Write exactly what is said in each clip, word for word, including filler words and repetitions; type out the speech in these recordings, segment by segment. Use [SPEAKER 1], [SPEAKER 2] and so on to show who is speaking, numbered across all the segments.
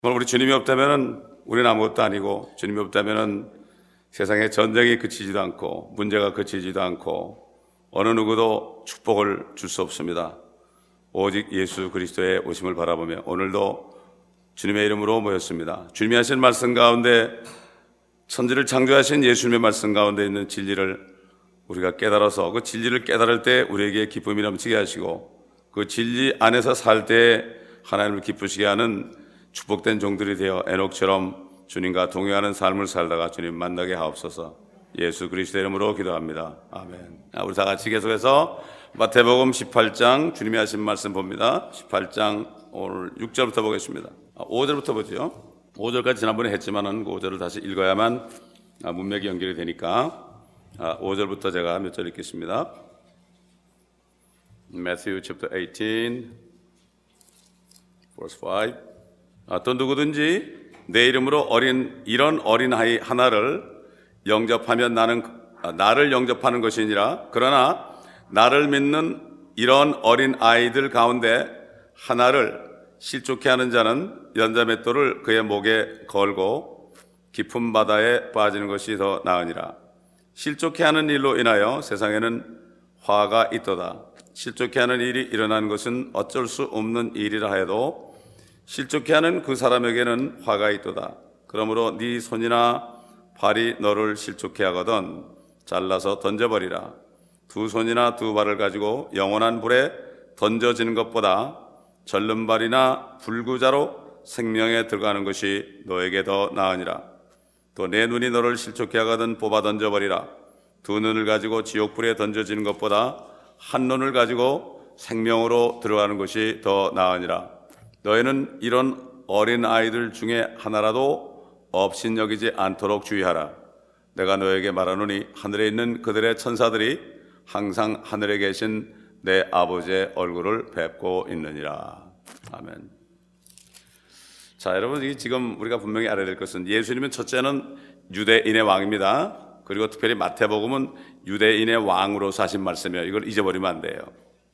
[SPEAKER 1] 우리 주님이 없다면은 우리는 아무것도 아니고, 주님이 없다면은 세상에 전쟁이 그치지도 않고 문제가 그치지도 않고 어느 누구도 축복을 줄 수 없습니다. 오직 예수 그리스도의 오심을 바라보며 오늘도 주님의 이름으로 모였습니다. 주님이 하신 말씀 가운데, 천지를 창조하신 예수님의 말씀 가운데 있는 진리를 우리가 깨달아서 그 진리를 깨달을 때 우리에게 기쁨이 넘치게 하시고, 그 진리 안에서 살 때 하나님을 기쁘시게 하는 축복된 종들이 되어 에녹처럼 주님과 동행하는 삶을 살다가 주님 만나게 하옵소서. 예수 그리스도의 이름으로 기도합니다. 아멘. 우리 다 같이 계속해서 마태복음 십팔 장 주님이 하신 말씀 봅니다. 십팔 장 오늘 육 절부터 보겠습니다. 오 절부터 보죠. 오 절까지 지난번에 했지만은 그 오 절을 다시 읽어야만 문맥이 연결이 되니까 오 절부터 제가 몇 절 읽겠습니다. Matthew chapter eighteen verse five. 또 누구든지 내 이름으로 어린 이런 어린 아이 하나를 영접하면 나는 나를 영접하는 것이니라. 그러나 나를 믿는 이런 어린 아이들 가운데 하나를 실족해 하는 자는 연자맷돌을 그의 목에 걸고 깊은 바다에 빠지는 것이 더 나으니라. 실족해 하는 일로 인하여 세상에는 화가 있도다. 실족해 하는 일이 일어난 것은 어쩔 수 없는 일이라 해도 실족해 하는 그 사람에게는 화가 있도다. 그러므로 네 손이나 발이 너를 실족해 하거든 잘라서 던져버리라. 두 손이나 두 발을 가지고 영원한 불에 던져지는 것보다 절른 발이나 불구자로 생명에 들어가는 것이 너에게 더 나으니라. 또 내 눈이 너를 실족해 하거든 뽑아 던져버리라. 두 눈을 가지고 지옥불에 던져지는 것보다 한 눈을 가지고 생명으로 들어가는 것이 더 나으니라. 너희는 이런 어린 아이들 중에 하나라도 업신여기지 않도록 주의하라. 내가 너에게 말하노니 하늘에 있는 그들의 천사들이 항상 하늘에 계신 내 아버지의 얼굴을 뵙고 있느니라. 아멘. 자, 여러분, 지금 우리가 분명히 알아야 될 것은 예수님은 첫째는 유대인의 왕입니다. 그리고 특별히 마태복음은 유대인의 왕으로서 하신 말씀이에요. 이걸 잊어버리면 안 돼요.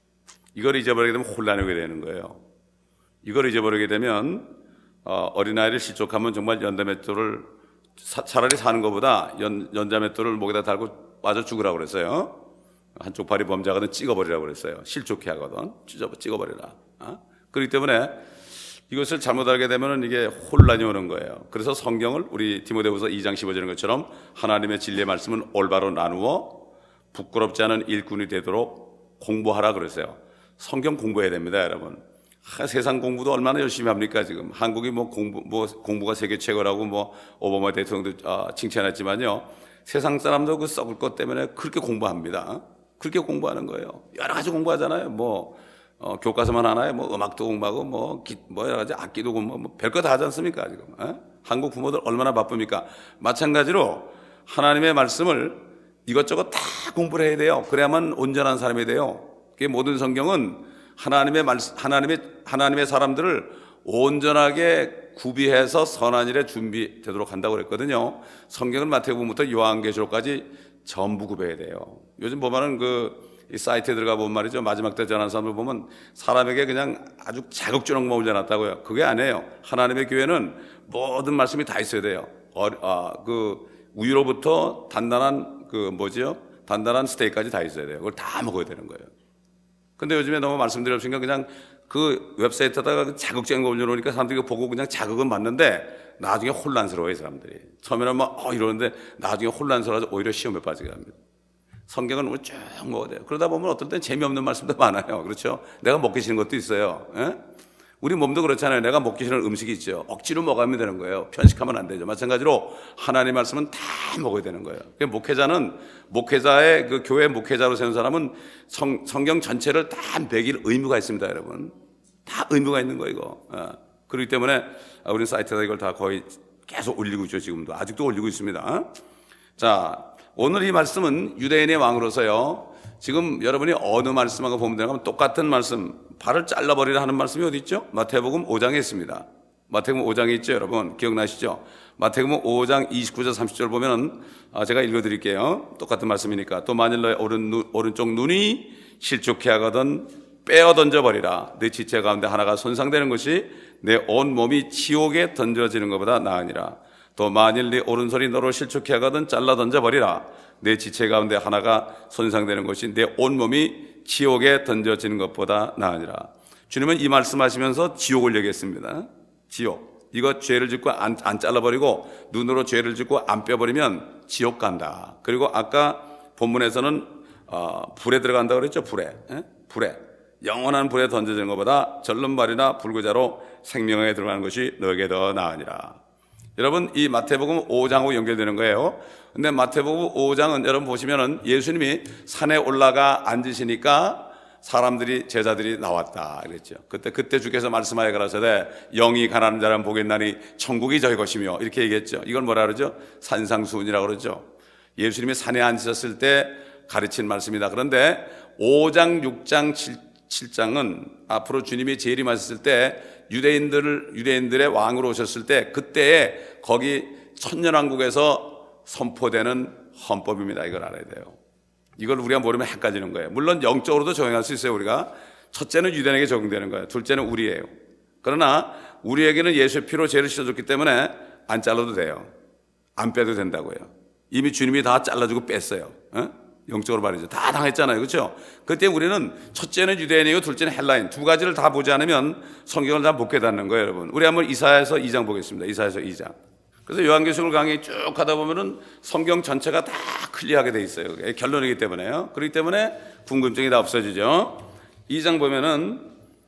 [SPEAKER 1] 이걸 잊어버리게 되면 혼란이 오게 되는 거예요. 이걸 잊어버리게 되면 어, 어린아이를 실족하면 정말 연자맷돌을 사, 차라리 사는 것보다 연, 연자맷돌을 목에다 달고 빠져 죽으라고 그랬어요. 한쪽 발이 범죄하거든 찍어버리라고 그랬어요. 실족해 하거든 찢어, 찍어버리라. 어? 그렇기 때문에 이것을 잘못 알게 되면 이게 혼란이 오는 거예요. 그래서 성경을 우리 디모데후서 이 장 십오 절인 것처럼 하나님의 진리의 말씀은 올바로 나누어 부끄럽지 않은 일꾼이 되도록 공부하라 그랬어요. 성경 공부해야 됩니다, 여러분. 하, 세상 공부도 얼마나 열심히 합니까 지금. 한국이 뭐 공부 뭐 공부가 세계 최고라고 뭐 오바마 대통령도 아, 칭찬했지만요. 세상 사람도 그 썩을 것 때문에 그렇게 공부합니다. 그렇게 공부하는 거예요. 여러 가지 공부하잖아요. 뭐 어, 교과서만 하나에 뭐 음악도 공부하고 뭐, 기, 뭐 여러 가지 악기도 공부하고 뭐 별거 다 하지 않습니까 지금. 에? 한국 부모들 얼마나 바쁩니까? 마찬가지로 하나님의 말씀을 이것저것 다 공부를 해야 돼요. 그래야만 온전한 사람이 돼요. 그게 모든 성경은 하나님의 말씀, 하나님의 하나님의 사람들을 온전하게 구비해서 선한 일에 준비되도록 한다고 그랬거든요. 성경은 마태복음부터 요한계시록까지 전부 구비해야 돼요. 요즘 보면은 그 이 사이트에 들어가 보면 말이죠. 마지막 때 전하는 사람을 보면 사람에게 그냥 아주 자극적으로만 올려놨다고요. 그게 아니에요. 하나님의 교회는 모든 말씀이 다 있어야 돼요. 어, 아, 그 우유로부터 단단한 그 뭐지요? 단단한 스테이크까지 다 있어야 돼요. 그걸 다 먹어야 되는 거예요. 근데 요즘에 너무 말씀드렸으니까 그냥 그 웹사이트에다가 자극적인 거 올려놓으니까 사람들이 보고 그냥 자극은 받는데 나중에 혼란스러워요, 사람들이. 처음에는 막, 어, 이러는데 나중에 혼란스러워서 오히려 시험에 빠지게 합니다. 성경은 우리 쭉 먹어야 돼요. 그러다 보면 어떨 땐 재미없는 말씀도 많아요. 그렇죠? 내가 먹기 싫은 것도 있어요. 에? 우리 몸도 그렇잖아요. 내가 먹기 싫은 음식이 있죠. 억지로 먹으면 되는 거예요. 편식하면 안 되죠. 마찬가지로 하나님의 말씀은 다 먹어야 되는 거예요. 목회자는, 목회자의 그 교회 목회자로 세운 사람은 성, 성경 전체를 다 먹일 의무가 있습니다, 여러분. 다 의무가 있는 거예요, 이거. 어. 그렇기 때문에 우리 사이트에다 이걸 다 거의 계속 올리고 있죠, 지금도. 아직도 올리고 있습니다. 어? 자, 오늘 이 말씀은 유대인의 왕으로서요. 지금 여러분이 어느 말씀하고 보면 되나 하면 똑같은 말씀, 발을 잘라버리라 하는 말씀이 어디 있죠? 마태복음 오 장에 있습니다. 마태복음 오 장에 있죠, 여러분. 기억나시죠? 마태복음 오 장 이십구 절 삼십 절 보면은 아, 제가 읽어드릴게요. 똑같은 말씀이니까. 또 만일 너의 오른, 눈, 오른쪽 눈이 실족해 하거든 빼어 던져버리라. 네 지체 가운데 하나가 손상되는 것이 내 온 몸이 지옥에 던져지는 것보다 나으니라. 또 만일 네 오른손이 너로 실족해 하거든 잘라 던져버리라. 내 지체 가운데 하나가 손상되는 것이 내 온몸이 지옥에 던져지는 것보다 나으니라. 주님은 이 말씀하시면서 지옥을 얘기했습니다. 지옥. 이거 죄를 짓고 안, 안 잘라버리고 눈으로 죄를 짓고 안 빼버리면 지옥 간다. 그리고 아까 본문에서는 어, 불에 들어간다 그랬죠. 불에. 에? 불에. 영원한 불에 던져지는 것보다 절름발이나 불구자로 생명에 들어가는 것이 너에게 더 나으니라. 여러분, 이 마태복음 오 장하고 연결되는 거예요. 근데 마태복음 오 장은 여러분 보시면은 예수님이 산에 올라가 앉으시니까 사람들이, 제자들이 나왔다 그랬죠. 그때 그때 주께서 말씀하여 가라사대 영이 가난한 자는 복겠나니 천국이 저희 것이며 이렇게 얘기했죠. 이걸 뭐라 그러죠? 산상수훈이라고 그러죠. 예수님이 산에 앉으셨을 때 가르친 말씀이다. 그런데 오 장, 육 장, 칠 장은 앞으로 주님이 재림하셨을 때 유대인들을 유대인들의 왕으로 오셨을 때 그때에 거기 천년왕국에서 선포되는 헌법입니다. 이걸 알아야 돼요. 이걸 우리가 모르면 헷갈리는 거예요. 물론 영적으로도 적용할 수 있어요. 우리가 첫째는 유대인에게 적용되는 거예요. 둘째는 우리예요. 그러나 우리에게는 예수의 피로 죄를 씻어줬기 때문에 안 잘라도 돼요. 안 빼도 된다고요. 이미 주님이 다 잘라주고 뺐어요. 어? 영적으로 말이죠. 다 당했잖아요. 그렇죠? 그때 우리는 첫째는 유대인이고 둘째는 헬라인. 두 가지를 다 보지 않으면 성경을 다 못 깨닫는 거예요, 여러분. 우리 한번 이사야서 이 장 보겠습니다. 이사야서 이 장. 그래서 요한계시록 강의 쭉 하다 보면은 성경 전체가 다 클리어하게 돼 있어요. 그게 결론이기 때문에요. 그렇기 때문에 궁금증이 다 없어지죠. 이 장 보면은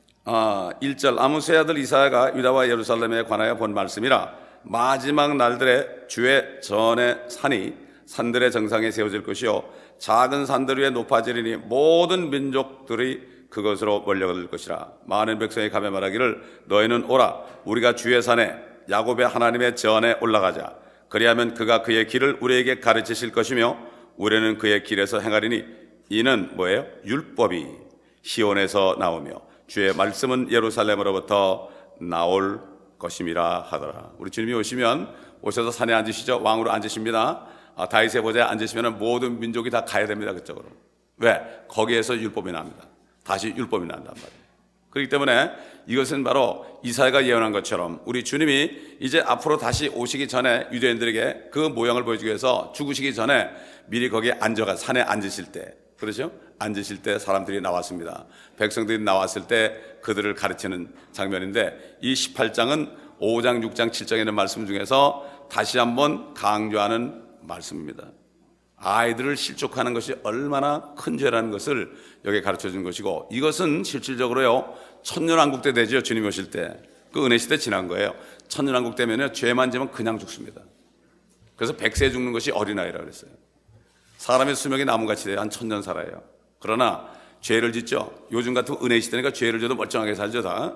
[SPEAKER 1] 아, 일 절 아모스의 아들 이사야가 유다와 예루살렘에 관하여 본 말씀이라. 마지막 날들에 주의 전의 산이 산들의 정상에 세워질 것이요 작은 산들 위에 높아지리니 모든 민족들이 그것으로 몰려들 것이라. 많은 백성이 가며 말하기를 너희는 오라 우리가 주의 산에 야곱의 하나님의 전에 올라가자. 그리하면 그가 그의 길을 우리에게 가르치실 것이며 우리는 그의 길에서 행하리니 이는 뭐예요? 율법이 시온에서 나오며 주의 말씀은 예루살렘으로부터 나올 것임이라 하더라. 우리 주님이 오시면 오셔서 산에 앉으시죠. 왕으로 앉으십니다. 아, 다윗의 보좌에 앉으시면 모든 민족이 다 가야 됩니다. 그쪽으로. 왜? 거기에서 율법이 납니다. 다시 율법이 난단 말이에요. 그렇기 때문에 이것은 바로 이사야가 예언한 것처럼 우리 주님이 이제 앞으로 다시 오시기 전에 유대인들에게 그 모양을 보여주기 위해서 죽으시기 전에 미리 거기에 앉아가 산에 앉으실 때, 그렇죠? 앉으실 때 사람들이 나왔습니다. 백성들이 나왔을 때 그들을 가르치는 장면인데 이 십팔 장은 오 장, 육 장, 칠 장에 있는 말씀 중에서 다시 한번 강조하는 말씀입니다. 아이들을 실족하는 것이 얼마나 큰 죄라는 것을 여기에 가르쳐 준 것이고 이것은 실질적으로요 천년왕국 때 되죠. 주님 오실 때. 그 은혜 시대 지난 거예요. 천년왕국 때면요 죄만 지면 그냥 죽습니다. 그래서 백세 죽는 것이 어린아이라고 그랬어요. 사람의 수명이 나무같이 돼요. 한 천년 살아요. 그러나 죄를 짓죠. 요즘 같은 은혜 시대니까 죄를 져도 멀쩡하게 살죠. 다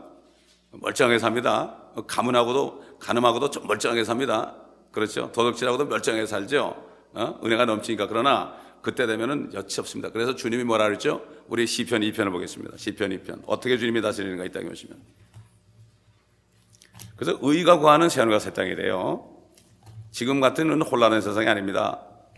[SPEAKER 1] 멀쩡하게 삽니다. 가문하고도 가늠하고도 좀 멀쩡하게 삽니다. 그렇죠. 도덕질하고도 멀쩡하게 살죠. 어? 은혜가 넘치니까. 그러나 그때 되면은 여치 없습니다. 그래서 주님이 뭐라 그랬죠? 우리 시편 이 편을 보겠습니다. 시편 이 편. 어떻게 주님이 다스리는가 이 땅에 오시면. 그래서 의가 구하는 새하늘과 새 땅이 돼요. 지금 같은 혼란한 세상이 아닙니다.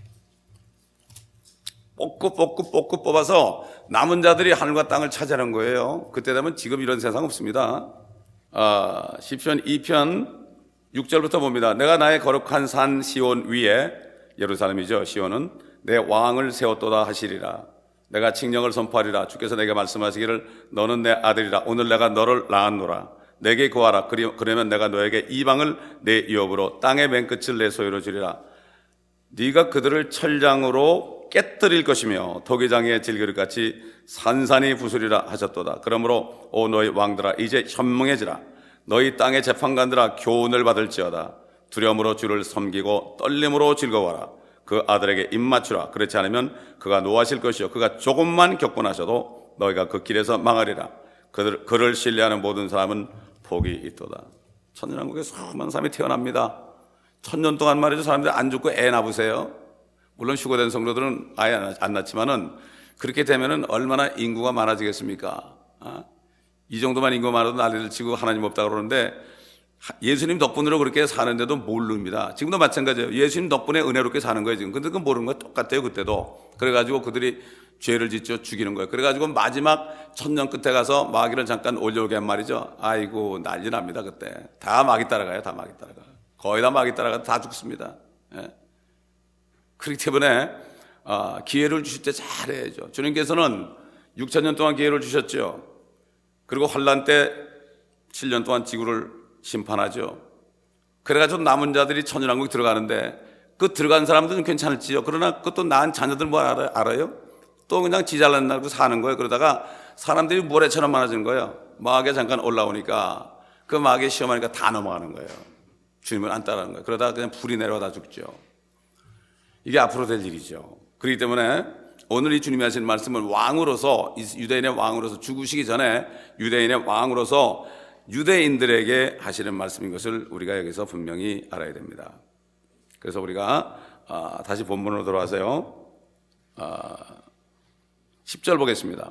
[SPEAKER 1] 뽑고 뽑고 뽑고 뽑아서 남은 자들이 하늘과 땅을 차지하는 거예요. 그때 되면 지금 이런 세상 없습니다. 아, 시편 이 편 육 절부터 봅니다. 내가 나의 거룩한 산 시온 위에, 예루살렘이죠. 시온은 내 왕을 세웠도다 하시리라. 내가 칙령을 선포하리라. 주께서 내게 말씀하시기를 너는 내 아들이라. 오늘 내가 너를 낳았노라. 내게 구하라. 그러면 내가 너에게 이방을 내 유업으로 땅의 맨끝을 내 소유로 주리라. 네가 그들을 철장으로 깨뜨릴 것이며 도기장의 질그릇같이 산산이 부수리라 하셨도다. 그러므로 오 너희 왕들아 이제 현명해지라. 너희 땅의 재판관들아 교훈을 받을지어다. 두려움으로 주를 섬기고 떨림으로 즐거워라. 그 아들에게 입맞추라. 그렇지 않으면 그가 노하실 것이요 그가 조금만 격분하셔도 너희가 그 길에서 망하리라. 그들, 그를 신뢰하는 모든 사람은 복이 있도다. 천년왕국에 수많은 사람이 태어납니다. 천년 동안 말이죠. 사람들이 안 죽고 애 낳으세요. 물론 휴거된 성도들은 아예 안 낳지만은 그렇게 되면은 얼마나 인구가 많아지겠습니까? 아? 이 정도만 인구 많아도 난리를 치고 하나님 없다 그러는데 예수님 덕분으로 그렇게 사는데도 모릅니다. 지금도 마찬가지예요. 예수님 덕분에 은혜롭게 사는 거예요 지금. 근데 그건 모르는 거 똑같아요 그때도. 그래가지고 그들이 죄를 짓죠. 죽이는 거예요. 그래가지고 마지막 천년 끝에 가서 마귀를 잠깐 올려오게 한 말이죠. 아이고 난리 납니다 그때. 다 마귀 따라가요. 다 마귀 따라가. 거의 다 마귀 따라가 다 죽습니다. 예. 그렇기 때문에 아, 기회를 주실 때 잘해야죠. 주님께서는 육천 년 동안 기회를 주셨죠. 그리고 환란 때 칠 년 동안 지구를 심판하죠. 그래가지고 남은 자들이 천연왕국에 들어가는데 그 들어간 사람들은 괜찮을지요. 그러나 그것도 낳은 자녀들 뭐 알아요? 알아요? 또 그냥 지잘난 날고 사는 거예요. 그러다가 사람들이 모래처럼 많아지는 거예요. 마귀가 잠깐 올라오니까 그 마귀 시험하니까 다 넘어가는 거예요. 주님을 안 따라하는 거예요. 그러다가 그냥 불이 내려다 죽죠. 이게 앞으로 될 일이죠. 그렇기 때문에 오늘 이 주님이 하시는 말씀은 왕으로서, 유대인의 왕으로서, 죽으시기 전에 유대인의 왕으로서 유대인들에게 하시는 말씀인 것을 우리가 여기서 분명히 알아야 됩니다. 그래서 우리가 아, 다시 본문으로 돌아와서요. 아, 십 절 보겠습니다.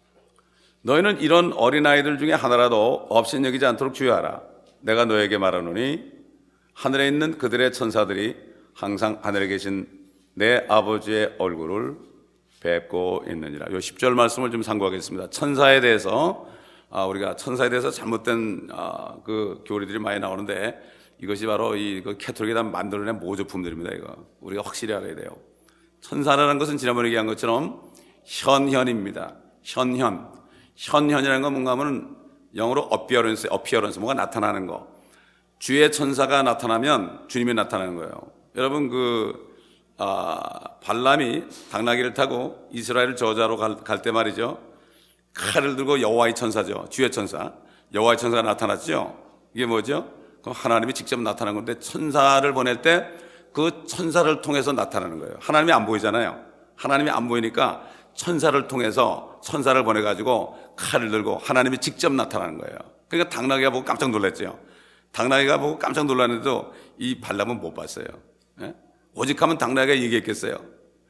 [SPEAKER 1] 너희는 이런 어린아이들 중에 하나라도 업신여기지 않도록 주의하라. 내가 너에게 말하노니 하늘에 있는 그들의 천사들이 항상 하늘에 계신 내 아버지의 얼굴을 뵙고 있느니라. 이 십 절 말씀을 좀 참고하겠습니다. 천사에 대해서 아, 우리가 천사에 대해서 잘못된 아, 그 교리들이 많이 나오는데 이것이 바로 이 그 캐톨릭이 다 만들어낸 모조품들입니다. 이거 우리가 확실히 알아야 돼요. 천사라는 것은 지난번에 얘기한 것처럼 현현입니다. 현현. 현현이라는 건 뭔가 하면 영어로 appearance, appearance, 뭔가 나타나는 거. 주의 천사가 나타나면 주님이 나타나는 거예요. 여러분 그 아, 발람이 당나귀를 타고 이스라엘을 저자로 갈 때 말이죠. 칼을 들고 여호와의 천사죠. 주의 천사. 여호와의 천사가 나타났죠. 이게 뭐죠? 그럼 하나님이 직접 나타난 건데 천사를 보낼 때 그 천사를 통해서 나타나는 거예요. 하나님이 안 보이잖아요. 하나님이 안 보이니까 천사를 통해서 천사를 보내가지고 칼을 들고 하나님이 직접 나타나는 거예요. 그러니까 당나귀가 보고 깜짝 놀랐죠. 당나귀가 보고 깜짝 놀랐는데도 이 발람은 못 봤어요. 예? 오직 하면 당나귀가 얘기했겠어요.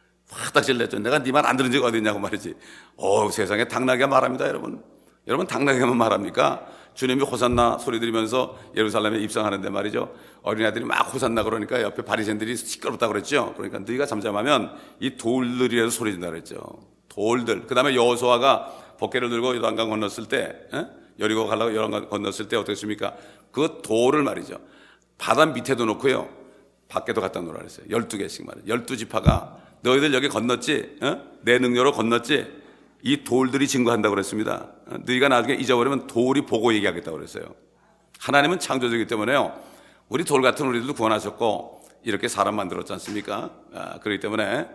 [SPEAKER 1] 화딱질 냈죠. 내가 네 말 안 들은 적이 어디 있냐고 말이지. 어, 세상에 당나귀가 말합니다, 여러분. 여러분 당나귀가만 말합니까? 주님이 호산나 소리 들으면서 예루살렘에 입성하는데 말이죠. 어린아이들이 막 호산나 그러니까 옆에 바리새인들이 시끄럽다고 그랬죠. 그러니까 너희가 잠잠하면 이 돌들이라도 소리 준다고 그랬죠. 돌들. 그 다음에 여호수아가 법궤를 들고 요단강 건넜을 때, 에? 여리고 가려고 요단강 건넜을 때 어떻게 했습니까? 그 돌을 말이죠. 바다 밑에도 놓고요. 밖에도 갖다 놓으라 그랬어요. 열두 개씩 말이에요. 열두 지파가 너희들 여기 건넜지? 어? 내 능력으로 건넜지? 이 돌들이 증거한다고 그랬습니다. 어? 너희가 나중에 잊어버리면 돌이 보고 얘기하겠다고 그랬어요. 하나님은 창조주이기 때문에요. 우리 돌 같은 우리들도 구원하셨고 이렇게 사람 만들었지 않습니까? 아, 그렇기 때문에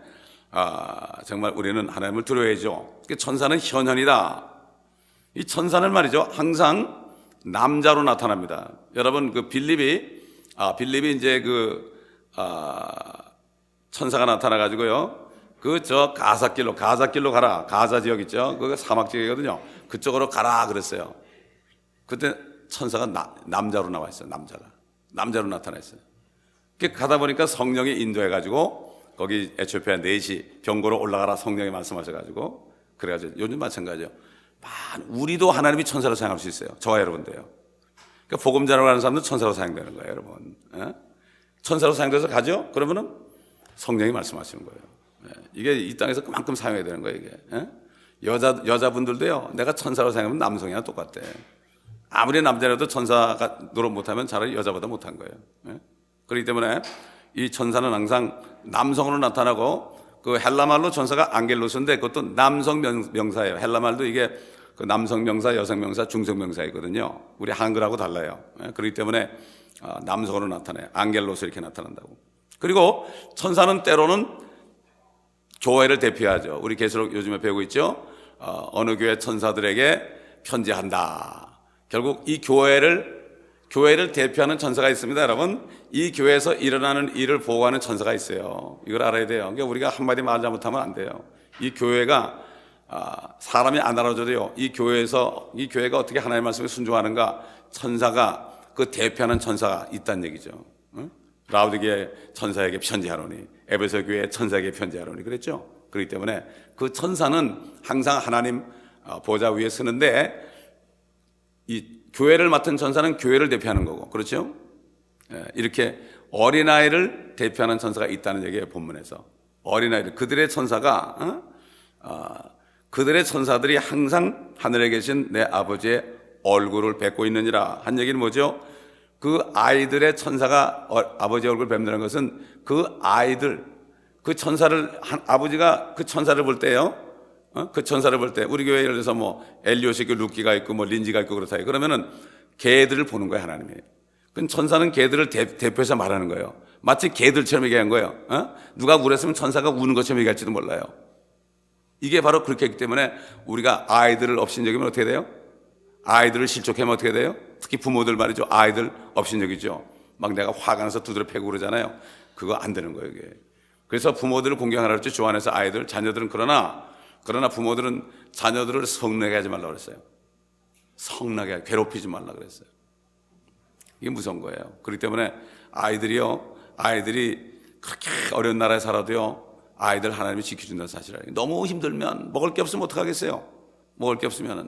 [SPEAKER 1] 아, 정말 우리는 하나님을 두려워야죠. 천사는 현현이다. 이 천사는 말이죠. 항상 남자로 나타납니다. 여러분 그 빌립이 아, 빌립이 이제 그 아, 천사가 나타나가지고요. 그 저 가사길로 가사길로 가라. 가사 지역 있죠. 그거 사막 지역이거든요. 그쪽으로 가라 그랬어요. 그때 천사가 나, 남자로 나와 있어요. 남자가 남자로 나타났어요. 가다 보니까 성령이 인도해가지고 거기 에티오피아 넷이 병고로 올라가라 성령이 말씀하셔가지고 그래가지고 요즘 마찬가지죠. 우리도 하나님이 천사로 사용할 수 있어요. 저와 여러분도요. 그러니까 복음 전하러 가는 사람도 천사로 사용되는 거예요, 여러분. 예? 천사로 사용돼서 가죠? 그러면은 성령이 말씀하시는 거예요. 예. 이게 이 땅에서 그만큼 사용해야 되는 거예요, 이게. 예? 여자, 여자분들도요, 내가 천사로 사용하면 남성이랑 똑같대. 아무리 남자라도 천사가 노릇 못하면 차라리 여자보다 못한 거예요. 예? 그렇기 때문에 이 천사는 항상 남성으로 나타나고 그 헬라말로 천사가 안겔로스인데 그것도 남성 명사예요. 헬라말도 이게 그 남성 명사, 여성 명사, 중성 명사이거든요. 우리 한글하고 달라요. 예? 그렇기 때문에 남성으로 나타나요. 안겔로스 이렇게 나타난다고. 그리고 천사는 때로는 교회를 대표하죠. 우리 계시록 요즘에 배우고 있죠. 어, 어느 교회 천사들에게 편지한다. 결국 이 교회를 교회를 대표하는 천사가 있습니다, 여러분. 이 교회에서 일어나는 일을 보호하는 천사가 있어요. 이걸 알아야 돼요. 그러니까 우리가 한마디 말 잘못하면 안 돼요. 이 교회가 아, 사람이 안 알아줘도요. 이 교회에서 이 교회가 어떻게 하나님의 말씀에 순종하는가 천사가 그 대표하는 천사가 있다는 얘기죠. 응? 라우디게의 천사에게 편지하노니 에베소 교회의 천사에게 편지하노니 그랬죠. 그렇기 때문에 그 천사는 항상 하나님 보좌 위에 서는데 이 교회를 맡은 천사는 교회를 대표하는 거고, 그렇죠? 예, 이렇게 어린아이를 대표하는 천사가 있다는 얘기예요, 본문에서. 어린아이들, 그들의 천사가, 어? 어, 그들의 천사들이 항상 하늘에 계신 내 아버지의 얼굴을 뵙고 있느니라. 한 얘기는 뭐죠? 그 아이들의 천사가 어, 아버지 얼굴을 뵙는 것은 그 아이들, 그 천사를, 한, 아버지가 그 천사를 볼 때요, 어? 그 천사를 볼 때, 우리 교회 예를 들어서 뭐, 엘리오시 있고, 루키가 있고, 뭐, 린지가 있고, 그렇다. 그러면은, 개들을 보는 거예요, 하나님이. 그 천사는 개들을 대, 대표해서 말하는 거예요. 마치 개들처럼 얘기한 거예요. 어? 누가 울었으면 천사가 우는 것처럼 얘기할지도 몰라요. 이게 바로 그렇게 했기 때문에, 우리가 아이들을 업신여기면 어떻게 돼요? 아이들을 실족하면 어떻게 돼요? 특히 부모들 말이죠. 아이들 업신여기죠. 막 내가 화가 나서 두드려 패고 그러잖아요. 그거 안 되는 거예요, 이게. 그래서 부모들을 공경하라 그랬죠. 조안에서 아이들, 자녀들은 그러나, 그러나 부모들은 자녀들을 성나게 하지 말라고 그랬어요. 성나게 하지, 괴롭히지 말라고 그랬어요. 이게 무서운 거예요. 그렇기 때문에 아이들이요, 아이들이 그렇게 어려운 나라에 살아도요, 아이들 하나님이 지켜준다는 사실을 알아요. 너무 힘들면 먹을 게 없으면 어떡하겠어요? 먹을 게 없으면은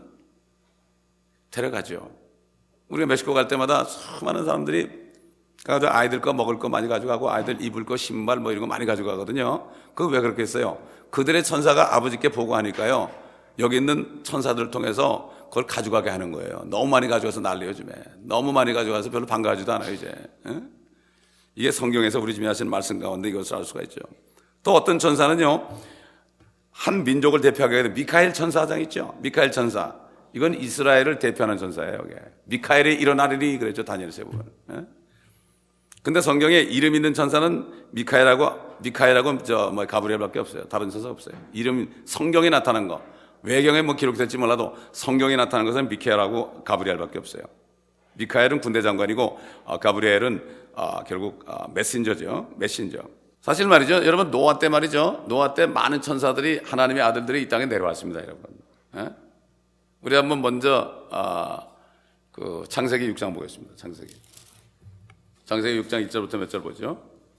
[SPEAKER 1] 데려가죠. 우리가 멕시코 갈 때마다 수많은 사람들이 가서 아이들 거 먹을 거 많이 가져가고 아이들 입을 거 신발 뭐 이런 거 많이 가져가거든요. 그거 왜 그렇게 했어요? 그들의 천사가 아버지께 보고하니까요, 여기 있는 천사들을 통해서 그걸 가져가게 하는 거예요. 너무 많이 가져가서 난리 요즘에. 너무 많이 가져가서 별로 반가워하지도 않아요, 이제. 에? 이게 성경에서 우리 집에 하시는 말씀 가운데 이것을 알 수가 있죠. 또 어떤 천사는요, 한 민족을 대표하게 되는 미카엘 천사장 있죠. 미카엘 천사. 이건 이스라엘을 대표하는 천사예요, 이게. 미카엘이 일어나리니 그랬죠, 다니엘서에 보면. 에? 근데 성경에 이름 있는 천사는 미카엘하고, 미카엘하고 저, 뭐, 가브리엘밖에 없어요. 다른 천사 없어요. 이름, 성경에 나타난 거. 외경에 뭐 기록될지 몰라도 성경에 나타난 것은 미카엘하고 가브리엘밖에 없어요. 미카엘은 군대 장관이고, 어, 가브리엘은 어, 결국 어, 메신저죠. 메신저. 사실 말이죠. 여러분, 노아 때 말이죠. 노아 때 많은 천사들이, 하나님의 아들들이 이 땅에 내려왔습니다, 여러분. 에? 우리 한번 먼저, 어, 그 창세기 육 장 보겠습니다. 창세기. 창세기 육 장 일 절부터 몇 절 보죠.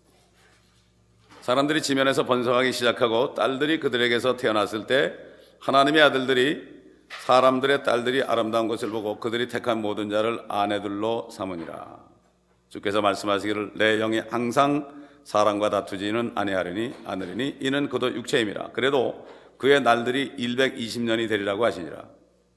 [SPEAKER 1] 사람들이 지면에서 번성하기 시작하고 딸들이 그들에게서 태어났을 때 하나님의 아들들이 사람들의 딸들이 아름다운 것을 보고 그들이 택한 모든 자를 아내들로 삼으니라. 주께서 말씀하시기를 내 영이 항상 사람과 다투지는 아니하리니 아느리니 이는 그도 육체임이라. 그래도 그의 날들이 백이십 년이 되리라고 하시니라.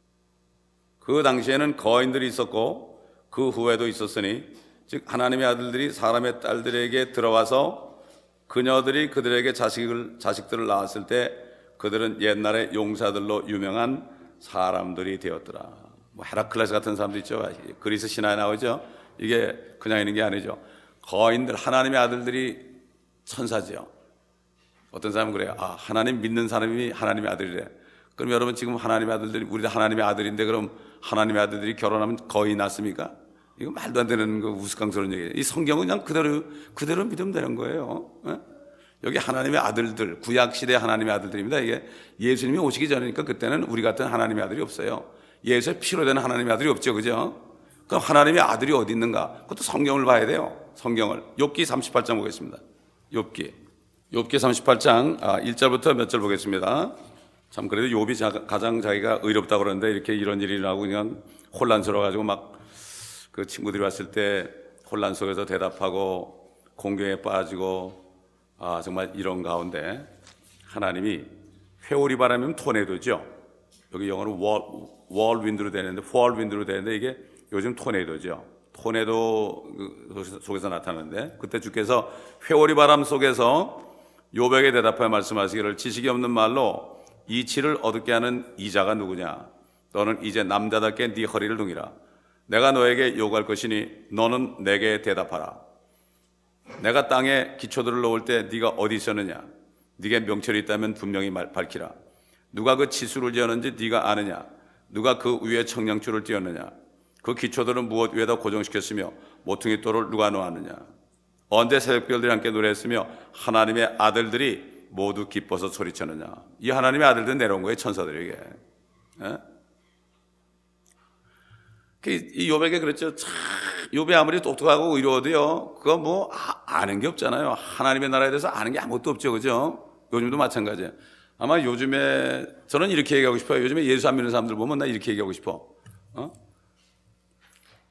[SPEAKER 1] 그 당시에는 거인들이 있었고 그 후에도 있었으니 즉 하나님의 아들들이 사람의 딸들에게 들어와서 그녀들이 그들에게 자식을, 자식들을 낳았을 때 그들은 옛날에 용사들로 유명한 사람들이 되었더라. 뭐 헤라클레스 같은 사람도 있죠. 그리스 신화에 나오죠. 이게 그냥 있는 게 아니죠. 거인들, 하나님의 아들들이 천사지요. 어떤 사람은 그래요. 아, 하나님 믿는 사람이 하나님의 아들이래. 그럼 여러분 지금 하나님의 아들들이, 우리도 하나님의 아들인데 그럼 하나님의 아들들이 결혼하면 거의 낳습니까? 이거 말도 안 되는 그 우스꽝스러운 얘기예요. 이 성경은 그냥 그대로, 그대로 믿으면 되는 거예요. 에? 여기 하나님의 아들들, 구약시대 하나님의 아들들입니다. 이게 예수님이 오시기 전이니까 그때는 우리 같은 하나님의 아들이 없어요. 예수의 피로 되는 하나님의 아들이 없죠. 그죠? 그럼 하나님의 아들이 어디 있는가? 그것도 성경을 봐야 돼요. 성경을. 욥기 삼십팔 장 보겠습니다. 욥기. 욥기 삼십팔 장 일 절부터 몇 절 보겠습니다. 참 그래도 욥이 가장 자기가 의롭다고 그러는데 이렇게 이런 일이 나고 그냥 혼란스러워가지고 막 그 친구들이 왔을 때 혼란 속에서 대답하고 공경에 빠지고 아 정말 이런 가운데 하나님이 회오리 바람이면 토네이도죠. 여기 영어로 월, 월 윈드로 되는데 월 윈드로 되는데 이게 요즘 토네이도죠. 토네이도 속에서 나타나는데 그때 주께서 회오리 바람 속에서 욥에게 대답하여 말씀하시기를 지식이 없는 말로 이치를 얻게 하는 이자가 누구냐? 너는 이제 남자답게 네 허리를 둥이라. 내가 너에게 요구할 것이니 너는 내게 대답하라. 내가 땅에 기초들을 놓을 때 네가 어디 있었느냐? 네게 명철이 있다면 분명히 말, 밝히라. 누가 그 치수를 지었는지 네가 아느냐? 누가 그 위에 청량줄을 띄었느냐? 그 기초들은 무엇 위에다 고정시켰으며 모퉁이 돌을 누가 놓았느냐? 언제 새벽별들이 함께 노래했으며 하나님의 아들들이 모두 기뻐서 소리쳤느냐? 이 하나님의 아들들은 내려온 거예요, 천사들에게. 에? 이 욥에게 그랬죠. 참, 욥이 아무리 똑똑하고 의로워도요, 그거 뭐 아, 아는 게 없잖아요. 하나님의 나라에 대해서 아는 게 아무것도 없죠, 그죠? 요즘도 마찬가지예요. 아마 요즘에 저는 이렇게 얘기하고 싶어요. 요즘에 예수 안 믿는 사람들 보면 나 이렇게 얘기하고 싶어. 어?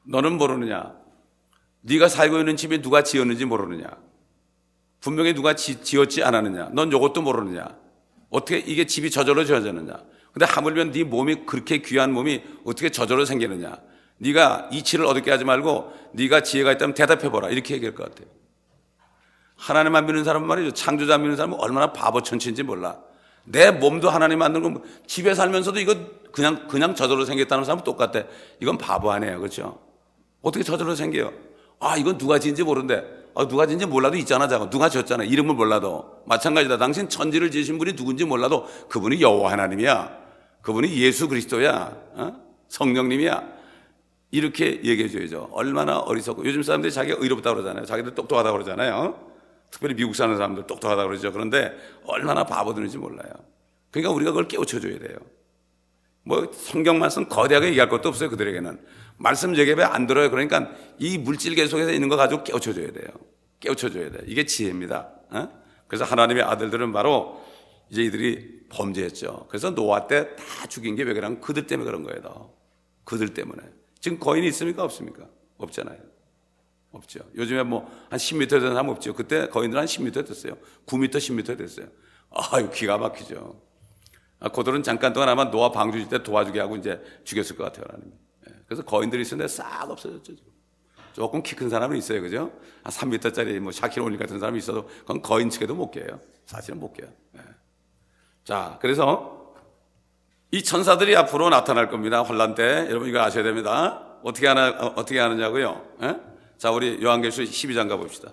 [SPEAKER 1] 너는 모르느냐? 네가 살고 있는 집이 누가 지었는지 모르느냐? 분명히 누가 지, 지었지 않았느냐? 넌 이것도 모르느냐? 어떻게 이게 집이 저절로 지어졌느냐? 근데 하물며 네 몸이 그렇게 귀한 몸이 어떻게 저절로 생기느냐? 네가 이치를 어둡게 하지 말고 네가 지혜가 있다면 대답해보라. 이렇게 얘기할 것 같아요. 하나님만 믿는 사람은 말이죠. 창조자 믿는 사람은 얼마나 바보천치인지 몰라. 내 몸도 하나님 만든 거 집에 살면서도 이거 그냥 그냥 저절로 생겼다는 사람은 똑같아. 이건 바보 아니에요, 그렇죠? 어떻게 저절로 생겨요? 아, 이건 누가 지은지 모르는데. 아, 누가 지은지 몰라도 있잖아, 자고. 누가 지었잖아. 이름을 몰라도 마찬가지다. 당신 천지를 지으신 분이 누군지 몰라도 그분이 여호와 하나님이야. 그분이 예수 그리스도야. 어? 성령님이야. 이렇게 얘기해 줘야죠. 얼마나 어리석고. 요즘 사람들이 자기가 의롭다고 그러잖아요. 자기들 똑똑하다고 그러잖아요. 특별히 미국 사는 사람들 똑똑하다고 그러죠. 그런데 얼마나 바보들인지 몰라요. 그러니까 우리가 그걸 깨우쳐줘야 돼요. 뭐 성경 말씀 거대하게 얘기할 것도 없어요. 그들에게는 말씀 얘기에 안 들어요. 그러니까 이 물질 계속해서 있는 거 가지고 깨우쳐줘야 돼요. 깨우쳐줘야 돼요. 이게 지혜입니다. 어? 그래서 하나님의 아들들은 바로 이제 이들이 범죄했죠. 그래서 노아 때 다 죽인 게 왜 그러냐면 그들 때문에 그런 거예요. 더. 그들 때문에. 지금 거인이 있습니까? 없습니까? 없잖아요. 없죠. 요즘에 뭐 한 십 미터 되는 사람 없죠. 그때 거인들 한 십 미터 됐어요. 구 미터, 십 미터 됐어요. 아유, 기가 막히죠. 아, 그들은 잠깐 동안 아마 노아 방주일 때 도와주게 하고 이제 죽였을 것 같아요, 하나님. 예. 그래서 거인들이 있었는데 싹 없어졌죠. 조금 키 큰 사람은 있어요, 그죠? 한 삼 미터짜리 뭐 샤키로니 같은 사람이 있어도 그건 거인 측에도 못 깨요. 사실은 못 깨요. 예. 자, 그래서 이 천사들이 앞으로 나타날 겁니다. 환란 때. 여러분 이거 아셔야 됩니다. 어떻게 하나, 어, 어떻게 하느냐고요? 예? 자, 우리 요한계시록 십이 장 가봅시다.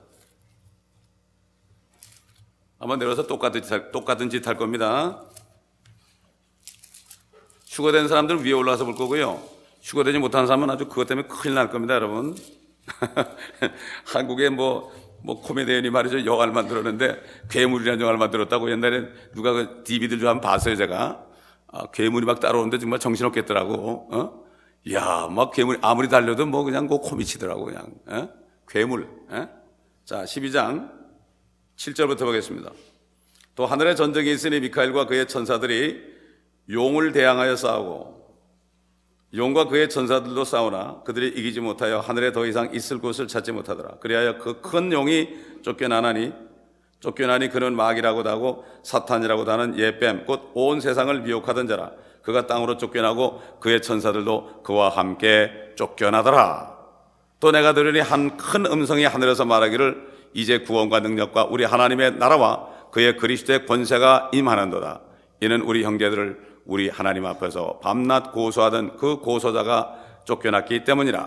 [SPEAKER 1] 한번 내려서 똑같은 짓 할, 똑같은 짓 할 겁니다. 휴거된 사람들은 위에 올라가서 볼 거고요. 휴거되지 못한 사람은 아주 그것 때문에 큰일 날 겁니다, 여러분. 한국에 뭐, 뭐 코미디언이 말이죠. 영화를 만들었는데 괴물이라는 영화를 만들었다고 옛날에 누가 그 디비디를 좀 한번 봤어요, 제가. 아, 괴물이 막 따라오는데 정말 정신없겠더라고. 어? 야, 막 괴물이 아무리 달려도 뭐 그냥 그 코미치더라고, 그냥. 에? 괴물. 에? 자, 십이 장 칠 절부터 보겠습니다. 또 하늘에 전쟁이 있으니 미카엘과 그의 천사들이 용을 대항하여 싸우고 용과 그의 천사들도 싸우나 그들이 이기지 못하여 하늘에 더 이상 있을 곳을 찾지 못하더라. 그리하여 그 큰 용이 쫓겨나나니 쫓겨나니 그는 마귀라고도 하고 사탄이라고도 하는 옛뱀 곧 온 세상을 미혹하던 자라. 그가 땅으로 쫓겨나고 그의 천사들도 그와 함께 쫓겨나더라. 또 내가 들으니 한 큰 음성이 하늘에서 말하기를 이제 구원과 능력과 우리 하나님의 나라와 그의 그리스도의 권세가 임하는도다. 이는 우리 형제들을 우리 하나님 앞에서 밤낮 고소하던 그 고소자가 쫓겨났기 때문이라.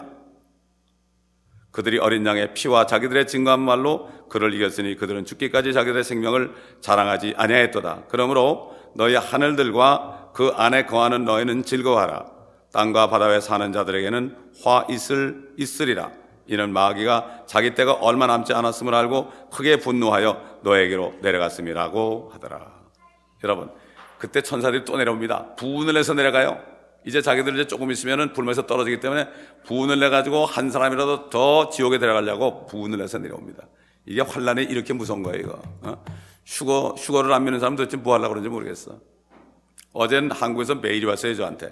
[SPEAKER 1] 그들이 어린 양의 피와 자기들의 증거한 말로 그를 이겼으니 그들은 죽기까지 자기들의 생명을 자랑하지 아니하였도다. 그러므로 너희 하늘들과 그 안에 거하는 너희는 즐거워하라. 땅과 바다 위에 사는 자들에게는 화 있을 있으리라. 이는 마귀가 자기 때가 얼마 남지 않았음을 알고 크게 분노하여 너에게로 내려갔음이라고 하더라. 여러분, 그때 천사들이 또 내려옵니다. 부운을 해서 내려가요. 이제 자기들 이제 조금 있으면은 불면서 떨어지기 때문에 부운을 내가지고 한 사람이라도 더 지옥에 들어가려고 부운을 해서 내려옵니다. 이게 환란이 이렇게 무서운 거예요, 이거. 어? 휴거, 휴거를 안 믿는 사람 도대체 뭐 하려고 그런지 모르겠어. 어제는 한국에서 메일이 왔어요, 저한테.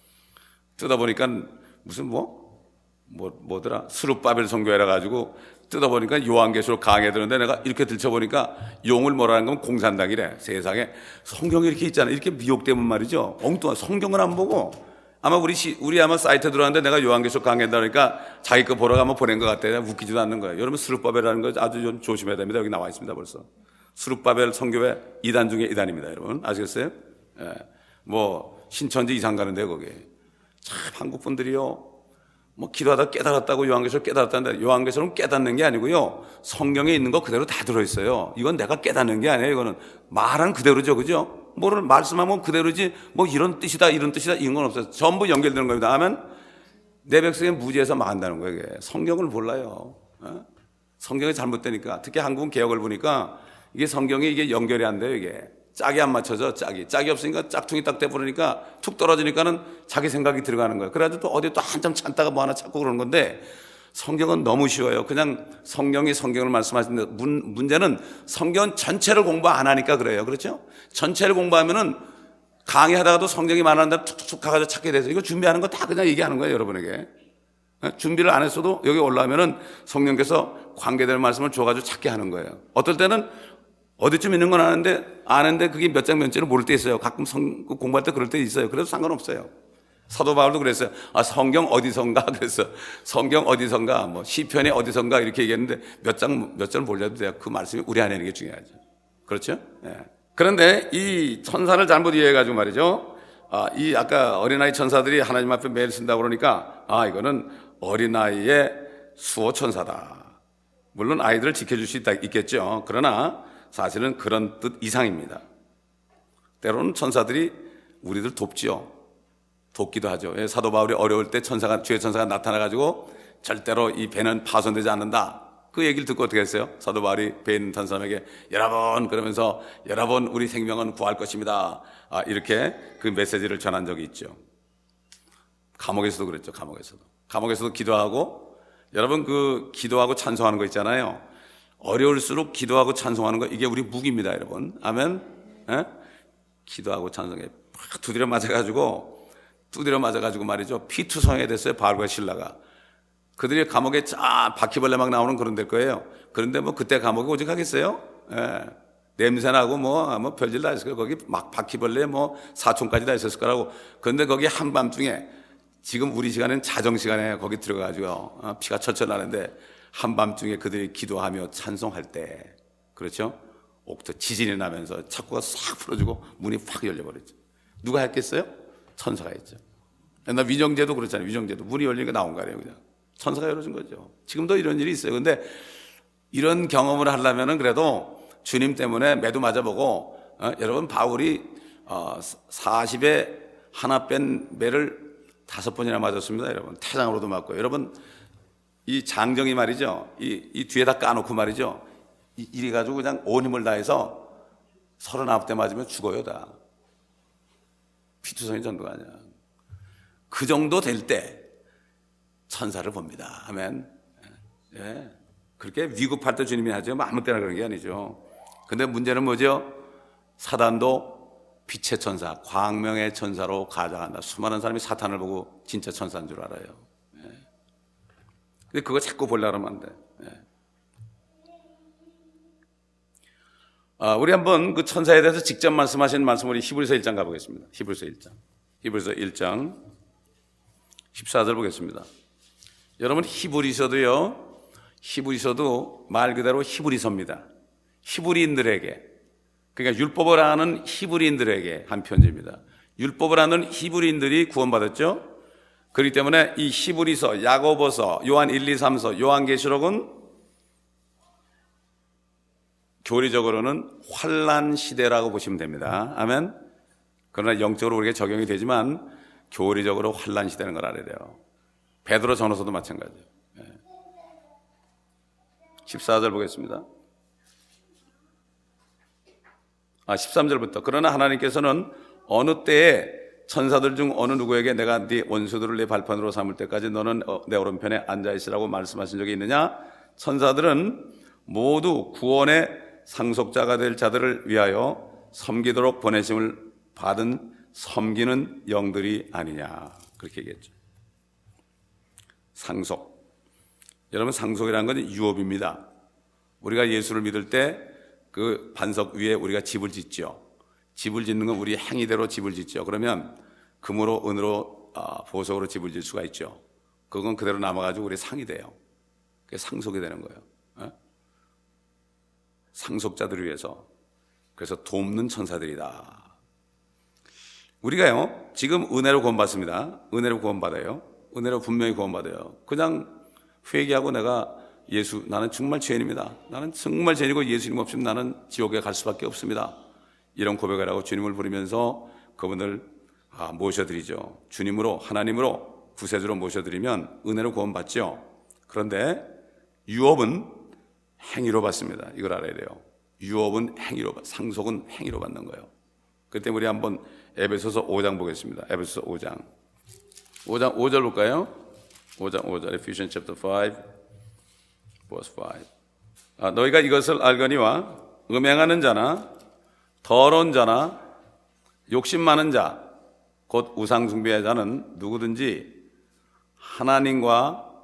[SPEAKER 1] 뜯어보니까 무슨 뭐? 뭐, 뭐더라? 수룹바벨 선교회라 가지고 뜯어보니까 요한계시록 강해 들었는데 내가 이렇게 들춰보니까 용을 뭐라는 건 공산당이래. 세상에. 성경이 이렇게 있잖아. 이렇게 미혹되면 말이죠. 엉뚱한 성경을 안 보고 아마 우리 시, 우리 아마 사이트 들어왔는데 내가 요한계시록 강해다 그러니까 자기 거 보러 가면 보낸 것 같아요. 웃기지도 않는 거예요. 여러분 수룹바벨이라는 거 아주 좀 조심해야 됩니다. 여기 나와 있습니다, 벌써. 수룹바벨 선교회 이 단 중에 이 단입니다, 여러분. 아시겠어요? 예. 뭐, 신천지 이상 가는데, 거기. 참, 한국 분들이요. 뭐 기도하다 깨달았다고 요한계시록 깨달았다는데 요한계시록은 깨닫는 게 아니고요. 성경에 있는 거 그대로 다 들어있어요. 이건 내가 깨닫는 게 아니에요. 이거는 말은 그대로죠. 그죠? 뭐를 말씀하면 그대로지 뭐 이런 뜻이다 이런 뜻이다 이런 건 없어요. 전부 연결되는 겁니다. 하면 내 백성의 무지에서 망한다는 거예요. 이게. 성경을 몰라요. 어? 성경이 잘못되니까. 특히 한국 개혁을 보니까 이게 성경이 이게 연결이 안 돼요. 이게. 짝이 안 맞춰져, 짝이. 짝이 없으니까 짝퉁이 딱 돼버리니까 툭 떨어지니까는 자기 생각이 들어가는 거예요. 그래가지고 또 어디 또 한참 찾다가 뭐 하나 찾고 그러는 건데 성경은 너무 쉬워요. 그냥 성경이 성경을 말씀하시는데 문, 문제는 성경 전체를 공부 안 하니까 그래요. 그렇죠? 전체를 공부하면은 강의하다가도 성경이 말하는데 툭툭툭 가가지고 찾게 돼서 이거 준비하는 거 다 그냥 얘기하는 거예요, 여러분에게. 준비를 안 했어도 여기 올라오면은 성령께서 관계될 말씀을 줘가지고 찾게 하는 거예요. 어떨 때는 어디쯤 있는 건 아는데, 아는데 그게 몇 장 몇째를 모를 때 있어요. 가끔 성, 공부할 때 그럴 때 있어요. 그래도 상관없어요. 사도 바울도 그랬어요. 아, 성경 어디선가? 그래서 성경 어디선가, 뭐 시편이 어디선가 이렇게 얘기했는데 몇 장, 몇 절 몰라도 돼요. 그 말씀이 우리 안에 있는 게 중요하죠. 그렇죠? 네. 그런데 이 천사를 잘못 이해해가지고 말이죠. 아, 이 아까 어린아이 천사들이 하나님 앞에 매일 쓴다고 그러니까, 아, 이거는 어린아이의 수호 천사다. 물론 아이들을 지켜줄 수 있다, 있겠죠. 그러나 사실은 그런 뜻 이상입니다. 때로는 천사들이 우리들 돕지요. 돕기도 하죠. 사도 바울이 어려울 때 천사가, 주의 천사가 나타나가지고 절대로 이 배는 파손되지 않는다. 그 얘기를 듣고 어떻게 했어요? 사도 바울이 배에 있는 한 사람에게 여러분, 그러면서 여러분, 우리 생명은 구할 것입니다. 아, 이렇게 그 메시지를 전한 적이 있죠. 감옥에서도 그랬죠. 감옥에서도. 감옥에서도 기도하고, 여러분 그 기도하고 찬송하는 거 있잖아요. 어려울수록 기도하고 찬송하는 거, 이게 우리 무기입니다, 여러분. 아멘? 에? 기도하고 찬송해. 팍 두드려 맞아가지고, 두드려 맞아가지고 말이죠. 피투성이 됐어요, 바울과 실라가. 그들이 감옥에 쫙 바퀴벌레 막 나오는 그런 될 거예요. 그런데 뭐 그때 감옥이 오직 하겠어요? 예. 냄새나고 뭐, 뭐 별짓 다 있을 거예요. 거기 막 바퀴벌레 뭐 사촌까지 다 있었을 거라고. 그런데 거기 한밤중에, 지금 우리 시간은 자정 시간에 거기 들어가가지고 어, 피가 철철 나는데 한밤중에 그들이 기도하며 찬송할 때, 그렇죠? 옥토 지진이 나면서 창고가 싹 풀어주고 문이 확 열려버렸죠. 누가 했겠어요? 천사가 했죠. 옛날 위정제도 그렇잖아요. 위정제도 문이 열리니까 나온 거 아니에요, 그냥. 천사가 열어준 거죠. 지금도 이런 일이 있어요. 근데 이런 경험을 하려면은 그래도 주님 때문에 매도 맞아보고, 어, 여러분 바울이 어, 사십에 하나 뺀 매를 다섯 번이나 맞았습니다. 여러분 태장으로도 맞고, 여러분 이 장정이 말이죠. 이, 이 뒤에다 까놓고 말이죠. 이, 이래 가지고 그냥 온 힘을 다해서 서른아홉 대 맞으면 죽어요, 다. 피투성이 정도가 아니야. 그 정도 될 때 천사를 봅니다. 아멘. 예. 그렇게 위급할 때 주님이 하죠. 뭐 아무 때나 그런 게 아니죠. 근데 문제는 뭐죠? 사단도 빛의 천사, 광명의 천사로 가장한다. 수많은 사람이 사탄을 보고 진짜 천사인 줄 알아요. 예. 근데 그거 자꾸 보려고 하면 안 돼. 예. 아, 우리 한번 그 천사에 대해서 직접 말씀하신 말씀, 우리 히브리서 일 장 가보겠습니다. 히브리서 일 장. 히브리서 일 장 십사 절 보겠습니다. 여러분 히브리서도요, 히브리서도 말 그대로 히브리서입니다. 히브리인들에게, 그러니까 율법을 아는 히브리인들에게 한 편지입니다. 율법을 아는 히브리인들이 구원받았죠. 그렇기 때문에 이 히브리서, 야고보서, 요한 일, 이, 삼서, 요한계시록은 교리적으로는 환란 시대라고 보시면 됩니다. 아멘. 그러나 영적으로 우리에게 적용이 되지만 교리적으로 환란 시대는 걸 알아야 돼요. 베드로 전후서도 마찬가지예요. 십사 절 보겠습니다. 아, 십삼 절부터. 그러나 하나님께서는 어느 때에 천사들 중 어느 누구에게 내가 네 원수들을 네 발판으로 삼을 때까지 너는 내 오른편에 앉아있으라고 말씀하신 적이 있느냐? 천사들은 모두 구원의 상속자가 될 자들을 위하여 섬기도록 보내심을 받은 섬기는 영들이 아니냐, 그렇게 얘기했죠. 상속. 여러분, 상속이라는 건 유업입니다. 우리가 예수를 믿을 때 그 반석 위에 우리가 집을 짓죠. 집을 짓는 건 우리 행위대로 집을 짓죠. 그러면 금으로, 은으로, 보석으로 집을 짓을 수가 있죠. 그건 그대로 남아가지고 우리 상이 돼요. 그게 상속이 되는 거예요. 어? 상속자들을 위해서. 그래서 돕는 천사들이다. 우리가요, 지금 은혜로 구원받습니다. 은혜로 구원받아요. 은혜로 분명히 구원받아요. 그냥 회개하고 내가 예수, 나는 정말 죄인입니다. 나는 정말 죄인이고 예수님 없으면 나는 지옥에 갈 수밖에 없습니다. 이런 고백을 하고 주님을 부르면서 그분을 아, 모셔드리죠. 주님으로, 하나님으로, 구세주로 모셔드리면 은혜로 구원받죠. 그런데 유업은 행위로 받습니다. 이걸 알아야 돼요. 유업은 행위로, 상속은 행위로 받는 거예요. 그때 우리 한번 에베소서 오 장 보겠습니다. 에베소서 오 장. 오 장 오 절 볼까요? 오 장 오 절. Ephesians chapter five, verse five. 아, 너희가 이것을 알거니와 음행하는 자나 더러운 자나 욕심 많은 자, 곧 우상 숭배의 자는 누구든지 하나님과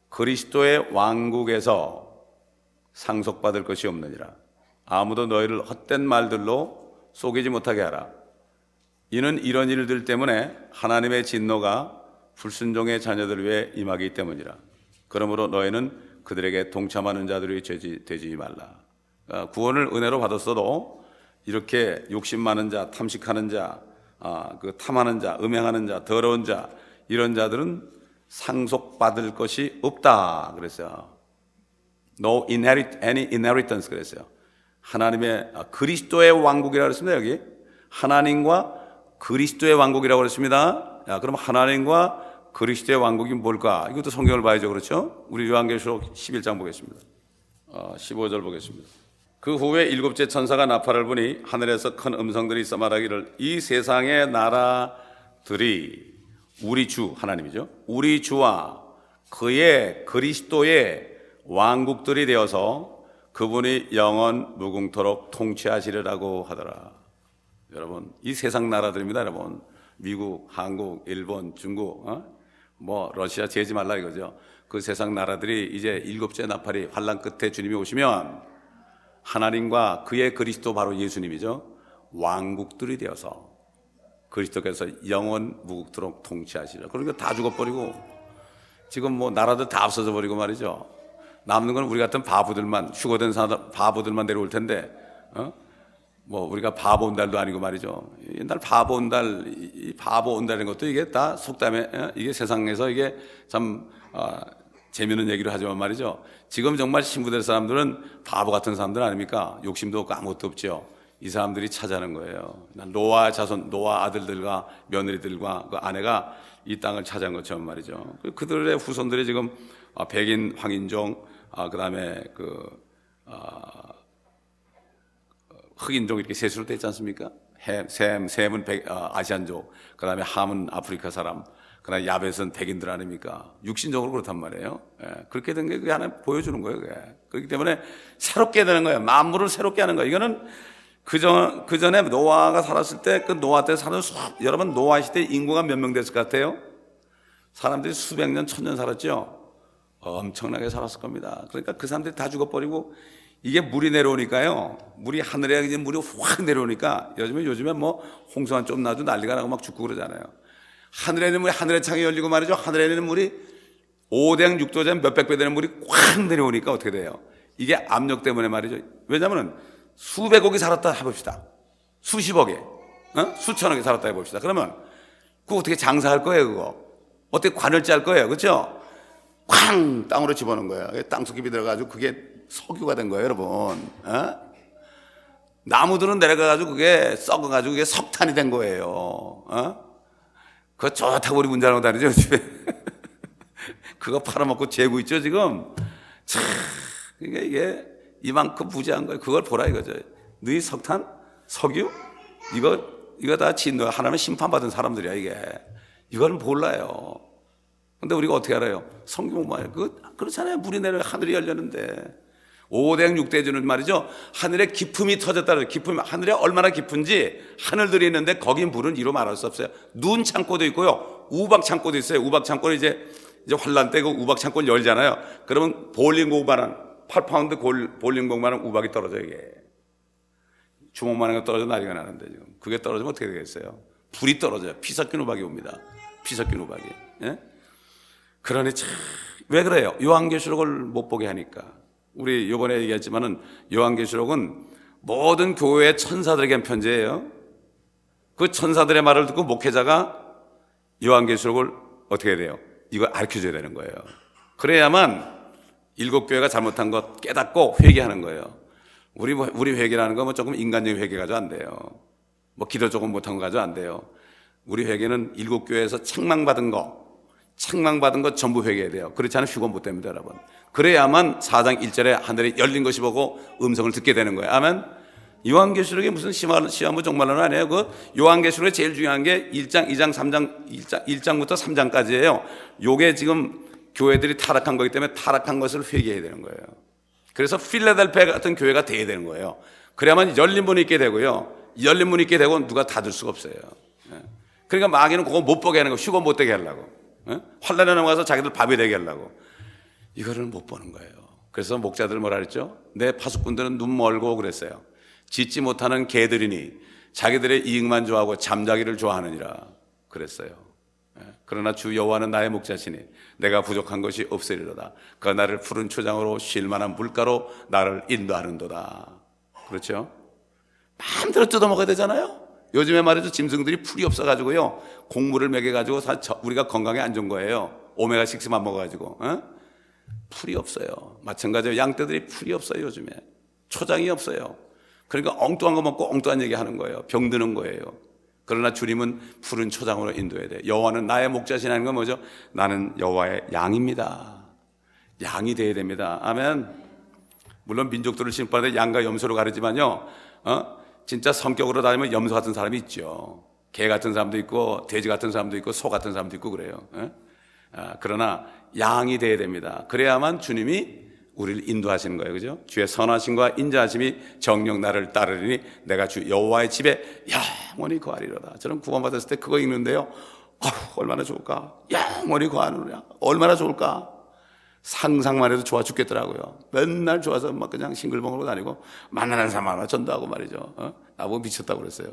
[SPEAKER 1] 그리스도의 왕국에서 상속받을 것이 없느니라. 아무도 너희를 헛된 말들로 속이지 못하게 하라. 이는 이런 일들 때문에 하나님의 진노가 불순종의 자녀들 위해 임하기 때문이라. 그러므로 너희는 그들에게 동참하는 자들이 되지, 되지 말라. 그러니까 구원을 은혜로 받았어도 이렇게 욕심 많은 자, 탐식하는 자, 아, 그 탐하는 자, 음행하는 자, 더러운 자, 이런 자들은 상속받을 것이 없다 그랬어요. No inherit any inheritance 그랬어요. 하나님의 아, 그리스도의 왕국이라고 그랬습니다. 여기 하나님과 그리스도의 왕국이라고 그랬습니다. 야, 그럼 하나님과 그리스도의 왕국이 뭘까? 이것도 성경을 봐야죠. 그렇죠? 우리 요한계시록 십일 장 보겠습니다. 어, 십오 절 보겠습니다. 그 후에 일곱째 천사가 나팔을 부니 하늘에서 큰 음성들이 있어 말하기를 이 세상의 나라들이 우리 주 하나님이죠. 우리 주와 그의 그리스도의 왕국들이 되어서 그분이 영원 무궁토록 통치하시리라고 하더라. 여러분, 이 세상 나라들입니다. 여러분, 미국, 한국, 일본, 중국, 어? 뭐 러시아 재지 말라 이거죠. 그 세상 나라들이 이제 일곱째 나팔이 환란 끝에 주님이 오시면 하나님과 그의 그리스도 바로 예수님이죠. 왕국들이 되어서 그리스도께서 영원 무궁토록 통치하시리라. 그러니까 다 죽어버리고 지금 뭐 나라들 다 없어져 버리고 말이죠. 남는 건 우리 같은 바보들만 휴거된 사람 바보들만 내려올 텐데, 어? 뭐 우리가 바보 온달도 아니고 말이죠. 옛날 바보 온달, 이 바보 온달인 것도 이게 다 속담에 어? 이게 세상에서 이게 참 어, 재미있는 얘기를 하지만 말이죠. 지금 정말 신부될 사람들은 바보 같은 사람들 아닙니까? 욕심도 없고 아무것도 없죠. 이 사람들이 차지하는 거예요. 노아 자손, 노아 아들들과 며느리들과 그 아내가 이 땅을 차지한 것처럼 말이죠. 그들의 후손들이 지금 백인, 황인종, 그 다음에 그 흑인종 이렇게 셋으로 돼 있지 않습니까? 햄, 셈, 셈은 백, 아시안족, 그 다음에 함은 아프리카 사람, 그 다음에 야벳은 백인들 아닙니까? 육신적으로 그렇단 말이에요. 예, 그렇게 된 게 그게 하나 보여주는 거예요. 그게. 그렇기 때문에 새롭게 되는 거예요. 만물을 새롭게 하는 거예요. 이거는 그전, 그 전에 노아가 살았을 때, 그 노아 때 사는 수, 여러분 노아 시대 인구가 몇 명 됐을 것 같아요? 사람들이 수백 년, 천년 살았죠? 엄청나게 살았을 겁니다. 그러니까 그 사람들이 다 죽어버리고 이게 물이 내려오니까요. 물이 하늘에 이제 물이 확 내려오니까 요즘에 요즘에 뭐 홍수만 좀 나도 난리가 나고 막 죽고 그러잖아요. 하늘에 있는 물이 하늘의 창이 열리고 말이죠. 하늘에 있는 물이 오백 육 도전 몇백 배 되는 물이 확 내려오니까 어떻게 돼요? 이게 압력 때문에 말이죠. 왜냐하면 수백억이 살았다 해봅시다. 수십억에, 어? 수천억이 살았다 해봅시다. 그러면 그거 어떻게 장사할 거예요, 그거? 어떻게 관을 짤 거예요, 그렇죠? 쾅! 땅으로 집어넣은 거예요. 땅속깊이 들어가지고 그게 석유가 된 거예요, 여러분. 어? 나무들은 내려가가지고 그게 썩어가지고 그게 석탄이 된 거예요. 어? 그거 좋다고 우리 운전하고 다니죠, 집에. 그거 팔아먹고 재고 있죠, 지금. 참, 그러니까 이게 이만큼 부재한 거예요. 그걸 보라 이거죠. 너희 석탄? 석유? 이거, 이거 다 진노, 하나님의 심판받은 사람들이야, 이게. 이거는 몰라요. 근데 우리가 어떻게 알아요? 성경 보면, 그, 그렇잖아요. 물이 내려 하늘이 열렸는데. 오백 육 대주는 말이죠. 하늘에 기품이 터졌다는 기품이 하늘에 얼마나 깊은지 하늘들이 있는데 거기 물은 이루 말할 수 없어요. 눈 창고도 있고요. 우박 창고도 있어요. 우박 창고는 이제 이제 환란 때 그 우박 창고를 열잖아요. 그러면 볼링공만한 팔 파운드 골, 볼링공만한 우박이 떨어져요. 이게 주먹만한 거 떨어져 난리가 나는데 지금 그게 떨어지면 어떻게 되겠어요? 불이 떨어져요. 피 섞인 우박이 옵니다. 피 섞인 우박이. 예? 그러니 참 왜 그래요? 요한계시록을 못 보게 하니까. 우리 이번에 얘기했지만은 요한계시록은 모든 교회의 천사들에게 한 편지예요. 그 천사들의 말을 듣고 목회자가 요한계시록을 어떻게 해야 돼요? 이걸 알려줘야 되는 거예요. 그래야만 일곱 교회가 잘못한 것 깨닫고 회개하는 거예요. 우리 우리 회개라는 거 뭐 조금 인간적인 회개 가지고 안 돼요. 뭐 기도 조금 못한 거 가지고 안 돼요. 우리 회개는 일곱 교회에서 책망받은 거, 책망받은 것 전부 회개해야 돼요. 그렇지 않으면 휴건 못 됩니다, 여러분. 그래야만 사 장 일 절에 하늘이 열린 것이 보고 음성을 듣게 되는 거예요. 아멘. 요한계시록이 무슨 시한부 종말론은 아니에요. 그 요한계시록에 제일 중요한 게 일 장, 이 장, 삼 장, 일 장부터 삼 장까지예요. 요게 지금 교회들이 타락한 거기 때문에 타락한 것을 회개해야 되는 거예요. 그래서 필라델피아 같은 교회가 돼야 되는 거예요. 그래야만 열린 문이 있게 되고요. 열린 문이 있게 되고 누가 닫을 수가 없어요. 그러니까 마귀는 그거 못 보게 하는 거, 휴거 못 되게 하려고. 환란에 넘어가서 자기들 밥이 되게 하려고. 이거를 못 보는 거예요. 그래서 목자들 뭐라 그랬죠? 내 파수꾼들은 눈 멀고 그랬어요. 짖지 못하는 개들이니 자기들의 이익만 좋아하고 잠자기를 좋아하느니라 그랬어요. 그러나 주 여호와는 나의 목자시니 내가 부족한 것이 없으리로다. 그가 나를 푸른 초장으로 쉴 만한 물가로 나를 인도하는도다. 그렇죠? 마음대로 뜯어먹어야 되잖아요. 요즘에 말이죠, 짐승들이 풀이 없어가지고요 곡물을 먹여가지고 우리가 건강에 안 좋은 거예요. 오메가육만 먹어가지고 어? 풀이 없어요. 마찬가지로 양떼들이 풀이 없어요. 요즘에 초장이 없어요. 그러니까 엉뚱한 거 먹고 엉뚱한 얘기 하는 거예요. 병드는 거예요. 그러나 주님은 푸른 초장으로 인도해야 돼. 여호와는 나의 목자시라는 건 뭐죠? 나는 여호와의 양입니다. 양이 돼야 됩니다. 아멘. 물론 민족들을 심판할 때 양과 염소로 가르지만요, 어? 진짜 성격으로 다니면 염소 같은 사람이 있죠. 개 같은 사람도 있고 돼지 같은 사람도 있고 소 같은 사람도 있고 그래요. 어? 아, 그러나 양이 돼야 됩니다. 그래야만 주님이 우리를 인도하시는 거예요. 그죠? 주의 선하심과 인자하심이 정녕 나를 따르리니 내가 주 여호와의 집에 영원히 거하리로다. 저는 구원받았을 때 그거 읽는데요, 아휴, 얼마나 좋을까? 영원히 거하느냐, 얼마나 좋을까? 상상만 해도 좋아 죽겠더라고요. 맨날 좋아서 막 그냥 싱글벙글고 다니고 만나는 사람 하나 전도하고 말이죠. 어? 나보고 미쳤다고 그랬어요.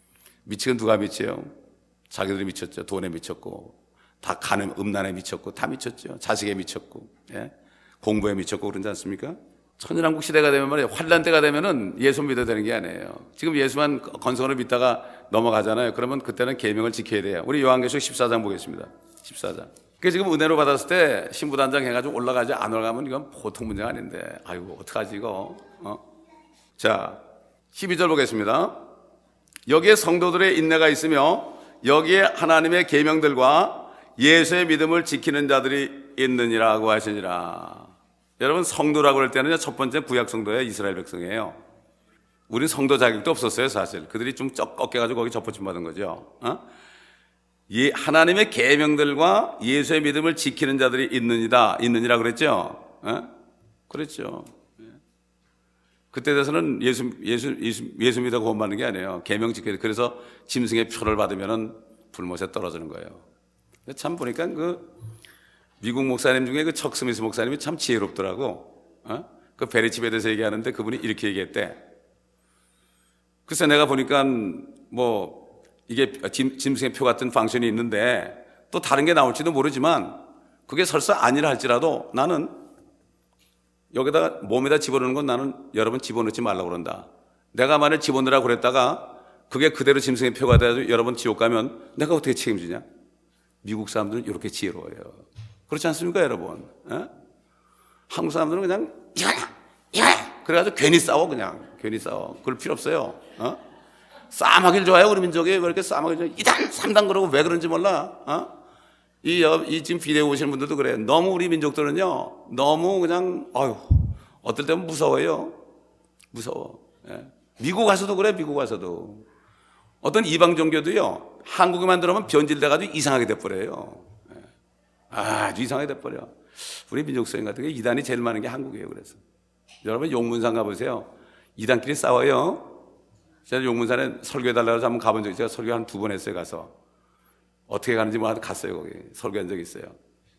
[SPEAKER 1] 미치건 누가 미쳐요? 자기들이 미쳤죠. 돈에 미쳤고 다 간음, 음란에 미쳤고 다 미쳤죠. 자식에 미쳤고, 예? 공부에 미쳤고 그러지 않습니까? 천연왕국 시대가 되면 말이에요, 환란 때가 되면은 예수 믿어야 되는 게 아니에요. 지금 예수만 건성으로 믿다가 넘어가잖아요. 그러면 그때는 계명을 지켜야 돼요. 우리 요한계시록 십사 장 보겠습니다. 십사 장. 그 지금 은혜로 받았을 때 신부단장 해가지고 올라가지 안 올라가면 이건 보통 문제가 아닌데, 아이고 어떡하지 이거? 어? 자, 십이 절 보겠습니다. 여기에 성도들의 인내가 있으며 여기에 하나님의 계명들과 예수의 믿음을 지키는 자들이 있느니라고 하시니라. 여러분, 성도라고 할 때는 첫 번째 구약 성도예요. 이스라엘 백성이에요. 우리 성도 자격도 없었어요. 사실 그들이 좀 쩍 꺾여가지고 거기 접붙임 받은 거죠. 어? 예, 하나님의 계명들과 예수의 믿음을 지키는 자들이 있느니라, 있느니라 그랬죠. 어? 그랬죠. 그때 돼서는 예수, 예수, 예수, 예수 믿어 구원받는 게 아니에요. 계명 지켜야 돼. 그래서 짐승의 표를 받으면은 불못에 떨어지는 거예요. 참 보니까 그 미국 목사님 중에 그 척 스미스 목사님이 참 지혜롭더라고. 어? 그 베리칩에 대해서 얘기하는데 그분이 이렇게 얘기했대. 글쎄 내가 보니까 뭐 이게 짐, 짐승의 표 같은 펑션이 있는데 또 다른 게 나올지도 모르지만 그게 설사 아니라 할지라도 나는 여기다가 몸에다 집어넣는 건 나는 여러분 집어넣지 말라고 그런다. 내가 만약 집어넣으라고 그랬다가 그게 그대로 짐승의 표가 돼서 여러분 지옥 가면 내가 어떻게 책임지냐? 미국 사람들은 이렇게 지혜로워요. 그렇지 않습니까 여러분? 에? 한국 사람들은 그냥 이거야 이거야 그래가지고 괜히 싸워. 그냥 괜히 싸워. 그럴 필요 없어요. 어? 싸움하길 좋아해요. 우리 민족이 왜 이렇게 싸움하길 좋아해? 이 단 삼 단 그러고 왜 그런지 몰라. 어? 이, 이 지금 비디오 오시는 분들도 그래요. 너무 우리 민족들은요 너무 그냥 아유 어떨 때는 무서워요. 무서워. 예. 미국 가서도 그래. 미국 가서도 어떤 이방 종교도요 한국에만 들어오면 변질돼가지고 이상하게 돼버려요. 예. 아주 이상하게 돼버려. 우리 민족성인 같은 게 이단이 제일 많은 게 한국이에요. 그래서 여러분 용문산 가보세요. 이단끼리 싸워요. 제가 용문산에 설교해달라고 해서 한번 가본 적이 있어요. 설교 한 두 번 했어요. 가서 어떻게 가는지 뭐 갔어요. 거기 설교한 적이 있어요.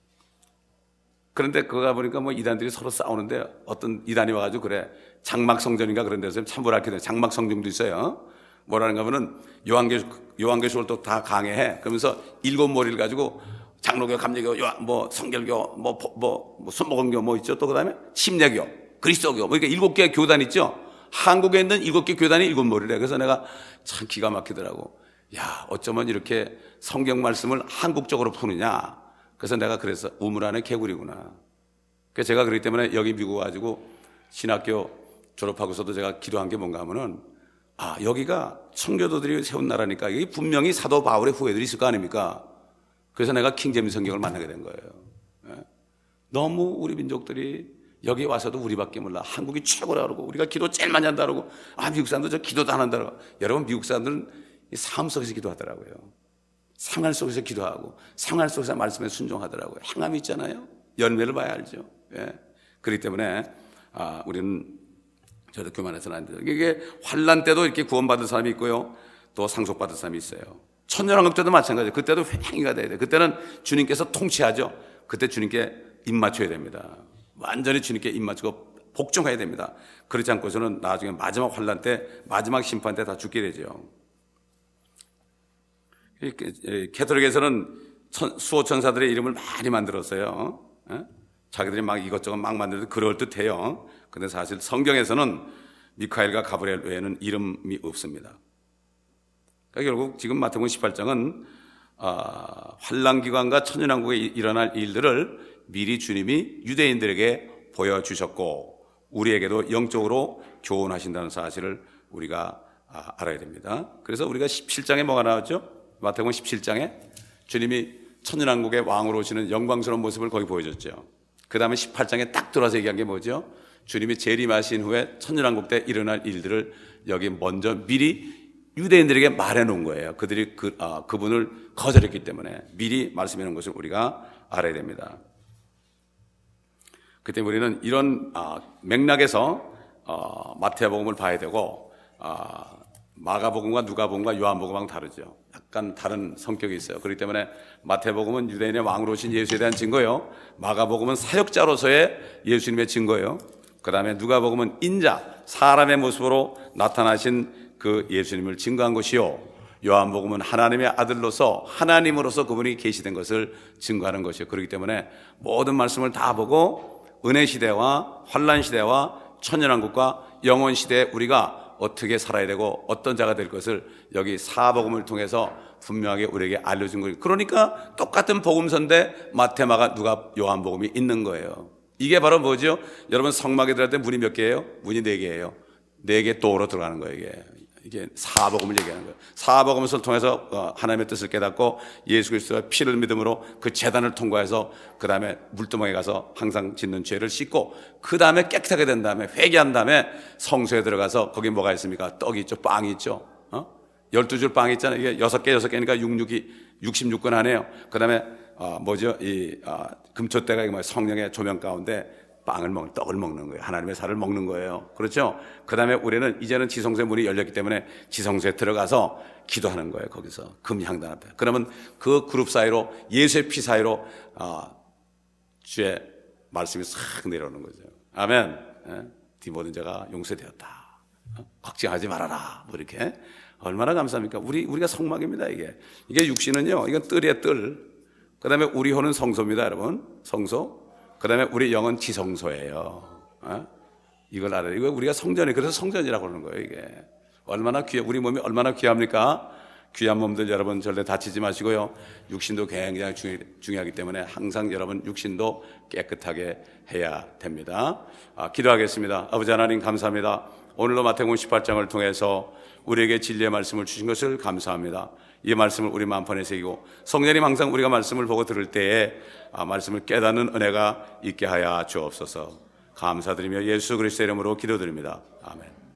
[SPEAKER 1] 그런데 그거 가보니까 뭐 이단들이 서로 싸우는데 어떤 이단이 와가지고 그래 장막성전인가 그런 데서 참고를 돼. 장막성전도 있어요. 뭐라는가 하면은 요한계시록, 요한계시록을 또 다 강해해. 그러면서 일곱 머리를 가지고 장로교, 감리교, 요한, 뭐 성결교, 뭐, 뭐, 뭐 순복음교 뭐 있죠. 또 그 다음에 심례교, 그리스도교, 뭐 이렇게 일곱 개의 교단 있죠. 한국에 있는 일곱 개 교단이 일곱 머리래. 그래서 내가 참 기가 막히더라고. 야, 어쩌면 이렇게 성경 말씀을 한국적으로 푸느냐. 그래서 내가 그래서 우물 안에 개구리구나. 그래서 제가 그렇기 때문에 여기 미국 와가지고 신학교 졸업하고서도 제가 기도한 게 뭔가 하면은 아, 여기가 청교도들이 세운 나라니까 여기 분명히 사도 바울의 후예들이 있을 거 아닙니까? 그래서 내가 킹제임스 성경을 만나게 된 거예요. 예? 너무 우리 민족들이 여기 와서도 우리밖에 몰라. 한국이 최고라 그러고 우리가 기도 제일 많이 한다 그러고 아, 미국 사람들 저 기도도 안 한다 그러고. 여러분 미국 사람들은 삶 속에서 기도하더라고요. 생활 속에서 기도하고 생활 속에서 말씀에 순종하더라고요. 행함이 있잖아요. 열매를 봐야 알죠. 예. 그렇기 때문에 아, 우리는 저도 교만해서는 안 돼요. 이게 환란 때도 이렇게 구원받은 사람이 있고요. 또 상속받은 사람이 있어요. 천년왕국 때도 마찬가지예요. 그때도 행위가 돼야 돼요. 그때는 주님께서 통치하죠. 그때 주님께 입맞춰야 됩니다. 완전히 주님께 입맞추고 복종해야 됩니다. 그렇지 않고서는 나중에 마지막 환난 때, 마지막 심판 때 다 죽게 되죠. 캐톨릭에서는 수호 천사들의 이름을 많이 만들었어요. 자기들이 막 이것저것 막 만들어도 그럴 듯해요. 근데 사실 성경에서는 미카엘과 가브리엘 외에는 이름이 없습니다. 그러니까 결국 지금 마태복음 십팔 장은 아, 환난기관과 천연왕국에 일어날 일들을 미리 주님이 유대인들에게 보여주셨고 우리에게도 영적으로 교훈하신다는 사실을 우리가 아, 알아야 됩니다. 그래서 우리가 십칠 장에 뭐가 나왔죠? 마태복음 십칠 장에 주님이 천연왕국의 왕으로 오시는 영광스러운 모습을 거기 보여줬죠. 그 다음에 십팔 장에 딱 들어와서 얘기한 게 뭐죠? 주님이 재림하신 후에 천연왕국 때 일어날 일들을 여기 먼저 미리 유대인들에게 말해 놓은 거예요. 그들이 그, 아, 그분을 거절했기 때문에 미리 말씀해 놓은 것을 우리가 알아야 됩니다. 그때 우리는 이런 아, 맥락에서 어, 마태복음을 봐야 되고 아, 마가복음과 누가복음과 요한복음하고 다르죠. 약간 다른 성격이 있어요. 그렇기 때문에 마태복음은 유대인의 왕으로 오신 예수에 대한 증거예요. 마가복음은 사역자로서의 예수님의 증거예요. 그 다음에 누가복음은 인자, 사람의 모습으로 나타나신 그 예수님을 증거한 것이요. 요한복음은 하나님의 아들로서 하나님으로서 그분이 계시된 것을 증거하는 것이요. 그렇기 때문에 모든 말씀을 다 보고 은혜 시대와 환난 시대와 천연왕국과 영원 시대에 우리가 어떻게 살아야 되고 어떤 자가 될 것을 여기 사복음을 통해서 분명하게 우리에게 알려준 거예요. 그러니까 똑같은 복음서인데 마태, 마가, 누가, 요한복음이 있는 거예요. 이게 바로 뭐죠? 여러분 성막에 들어갈 때 문이 몇 개예요? 문이 네 개예요. 네 개 도로 들어가는 거예요. 이게 이게 사복음을 얘기하는 거예요. 사복음을 통해서 하나님의 뜻을 깨닫고 예수 그리스도의 피를 믿음으로 그 제단을 통과해서 그 다음에 물두멍에 가서 항상 짓는 죄를 씻고 그 다음에 깨끗하게 된 다음에 회개한 다음에 성소에 들어가서 거기 뭐가 있습니까? 떡이 있죠, 빵이 있죠. 어? 열두 줄 빵이 있잖아요. 이게 여섯 개 여섯 개니까 육육이 육십육 건 하네요. 그 다음에 어, 뭐죠? 이 어, 금초대가 뭐 성령의 조명 가운데 빵을 먹는, 떡을 먹는 거예요. 하나님의 살을 먹는 거예요. 그렇죠? 그 다음에 우리는 이제는 지성소의 문이 열렸기 때문에 지성소에 들어가서 기도하는 거예요. 거기서 금향단 앞에. 그러면 그 그룹 사이로 예수의 피 사이로 어, 주의 말씀이 싹 내려오는 거죠. 아멘. 예? 네 모든 죄가 용서되었다. 어? 걱정하지 말아라. 뭐 이렇게. 얼마나 감사합니까? 우리, 우리가 성막입니다, 이게. 이게 육신은요, 이건 뜰이에요, 뜰. 그 다음에 우리 혼은 성소입니다, 여러분. 성소. 그 다음에 우리 영은 지성소예요. 어? 이걸 알아요. 이거 우리가 성전이, 그래서 성전이라고 그러는 거예요, 이게. 얼마나 귀해, 우리 몸이 얼마나 귀합니까? 귀한 몸들 여러분 절대 다치지 마시고요. 육신도 굉장히 중요, 중요하기 때문에 항상 여러분 육신도 깨끗하게 해야 됩니다. 아, 기도하겠습니다. 아버지 하나님 감사합니다. 오늘로 마태복음 십팔 장을 통해서 우리에게 진리의 말씀을 주신 것을 감사합니다. 이 말씀을 우리 마음판에 새기고 성령님 항상 우리가 말씀을 보고 들을 때에 아, 말씀을 깨닫는 은혜가 있게 하여 주옵소서. 감사드리며 예수 그리스도의 이름으로 기도드립니다. 아멘.